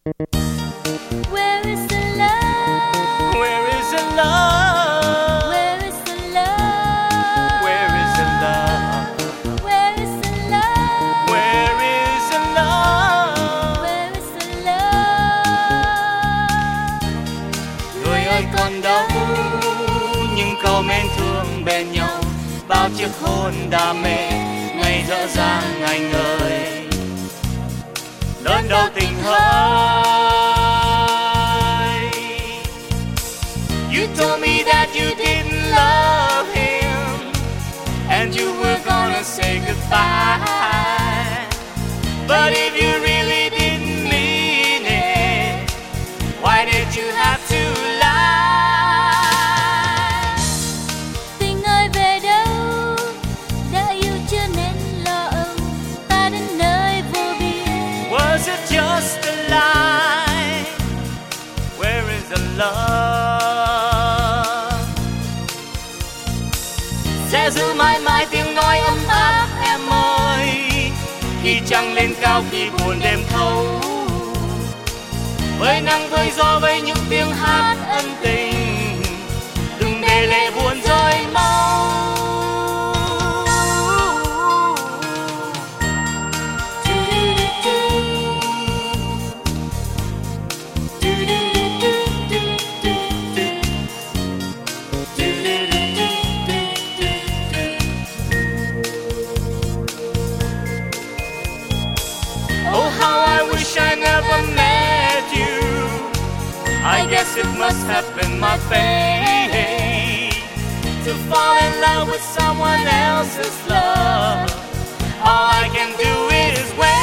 Where is the love? Where is the love? Where is the love? Where is the love? Where is the love? Where is the love? Where is the love? Người ơi còn đâu những câu mến thương bên nhau, bao chiếc hôn đam mê ngày dở dang anh ơi. Đơn đâu tình hỡi. You told me that you didn't love him and you were gonna say goodbye. But if you really didn't mean it, why did you have to lie? Tình ơi về đâu? Đã yêu chưa nên lo âu, ta đến nơi vô biên. Was it just a lie? Where is the love? Sẽ giữ mãi mãi tiếng nói ấm áp em ơi, khi trăng lên cao khi buồn đêm thâu, với nắng với gió với những tiếng hát ân tình, đừng để lệ buồn rơi mau. Oh, how I wish I never met you. I guess it must have been my fate to fall in love with someone else's love. All I can do is wait.